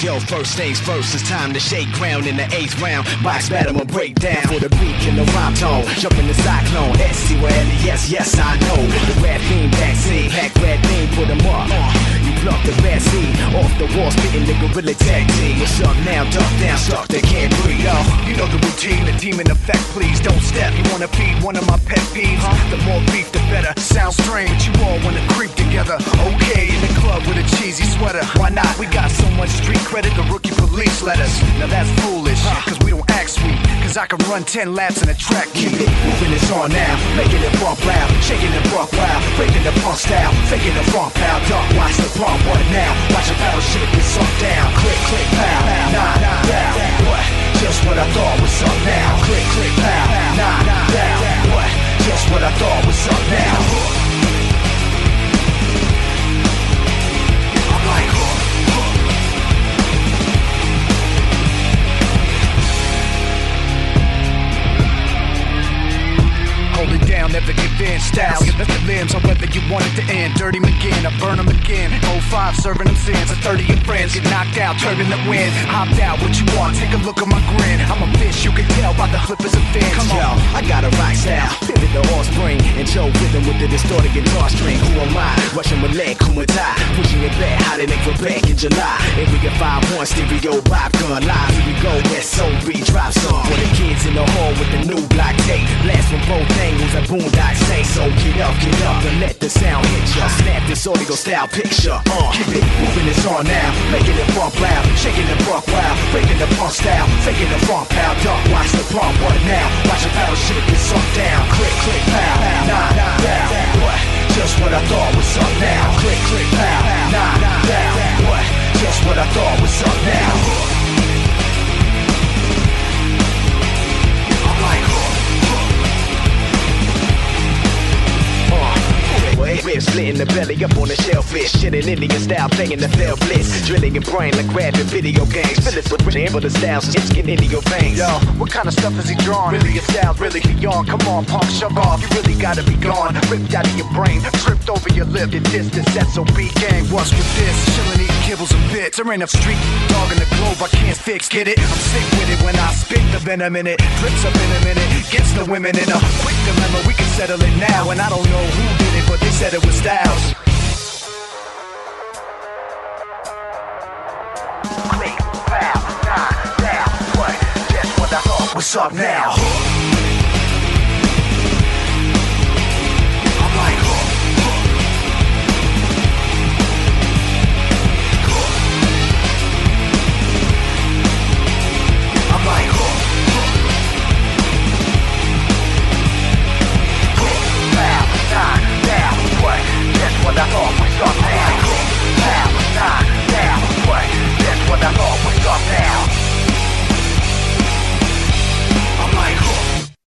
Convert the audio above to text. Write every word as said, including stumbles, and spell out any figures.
Yo, first things first, it's time to shake ground in the eighth round. Box battle and break down for the beat and the rhyme tone. Jump in the cyclone, S C Y L E S, yes I know. The rap theme backseat, hack red theme, put them up. You pluck the bad seed off the wall, spitting the gorilla tag team. What's up now? Duck down, stuck, they can't breathe. Yo, you know the routine, the demon effect, please don't step. You wanna feed one of my pet peeves? Huh? The more beef, the better. Sounds strange, you all wanna creep together. Okay, in the club with a cheesy sweater. Why not? We got so much street credit, the rookie police let us. Now that's foolish, cause we don't act sweet. Cause I can run ten laps in a track. Keep it moving, it's on now. Making it bump loud, shaking the buck wild, breaking the punk style, faking the funk pow. Duck, watch the pump, what now? Watch a battle shit get sunk down. Click, click, pow, nah, down. What? Just what I thought was up now. Click, click, pow, nah, down. What? Just what I thought was up now. I'm like, huh, huh. Hold it down, never give in. Styles, you left the limbs on whether you want it to end. Dirty McGinn, I burn them again. oh five, serving them sins. A thirty of friends get knocked out, turning the wind. Hopped out, what you want? Take a look at my grin. I'm a fish, you can tell by the flippers and fins. Come on, yo, I got a rock style. Pivot the offspring and Joe rhythm with the distorted guitar string. Who am I? Russian Malek, Kumatai. Pushing it back, hotter than Quebec in July. And we get five one stereo vibe gun live. Here we go, S O B drop song. For the kids in the hall with the new block tape. Blast from both angles, a boondock say. So get up, get up, and let the sound hit ya. Snap this audio style picture. Uh, keep it moving, it's on now. Making it bump loud, shaking the buck wild, breaking the punk style, faking the funk pow. Duck, watch the pump, what now? Watch a battle shit get sunk down. Click, click, pow, nah, down. What? Just what I thought was up now. Click, click, pow, nah, down. What? Just what I thought was up now. I'm like, huh. Ribs splitting the belly up on the shellfish. Shitting Indian style, playing the fell bliss. Drilling your brain like grabbing video games. Fill it with rich for the styles, it's getting into your veins. Yo, what kind of stuff is he drawing? Really your style, really beyond. Come on, punk, shove off. You really gotta be gone. Ripped out of your brain, tripped over your lip. The distance, S O B gang. What's with this? Chillin', eating kibbles and bits. There ain't a street dog in the globe I can't fix. Get it? I'm sick with it when I spit the venom in it. Drips up in a minute, gets the women in a quick dilemma. We can settle it now, and I don't know who did it, but they said it was Styles. Click, pow, nah, down, what? That's what I thought. What's up now?